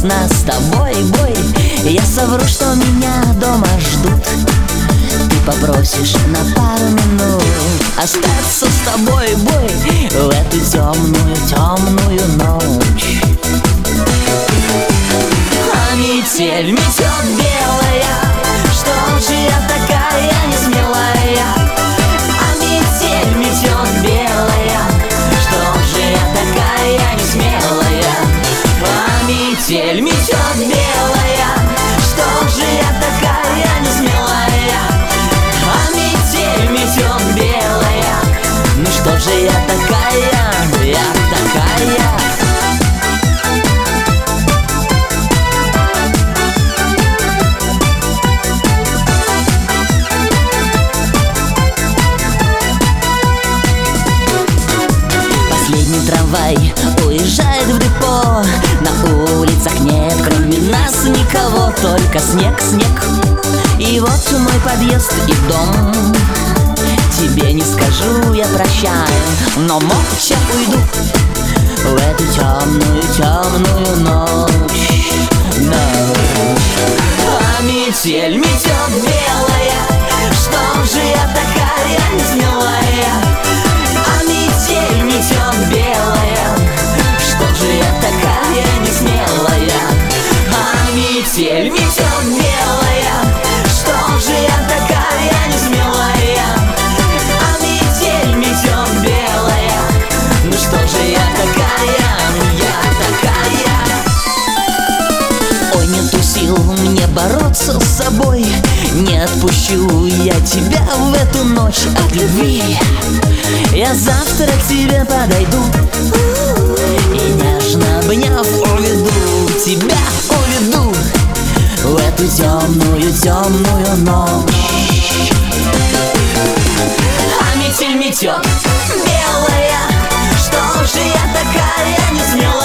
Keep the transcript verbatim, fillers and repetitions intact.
нас с тобой бой. Я совру, что меня дома ждут. Ты попросишь на пару минут остаться с тобой бой в эту темную, темную ночь. А метель метет белая, что же я такая несмелая? А метель метет белая, что же я такая несмелая? А метель метет белая, что же я такая несмелая? А метель метет белая, ну что же я такая, я такая? Последний трамвай уезжает в депо. На улицах нет, кроме нас, никого. Только снег, снег. И вот мой подъезд и дом. Тебе не скажу, я прощаю, но молча уйду в эту темную, темную ночь, ночь. А метель метет белая, что же я такая несмелая? А метель метет белая, что же я такая несмелая? А метель метет белая, что же я такая несмелая? А метель метет белая, ну что же я такая, я такая? Ой, нету сил мне бороться с собой. Не отпущу я тебя в эту ночь от любви. Я завтра к тебе подойду и нежно обняв уведу тебя, уведу в эту темную, темную ночь. А метель метет белая, что же я такая несмелая?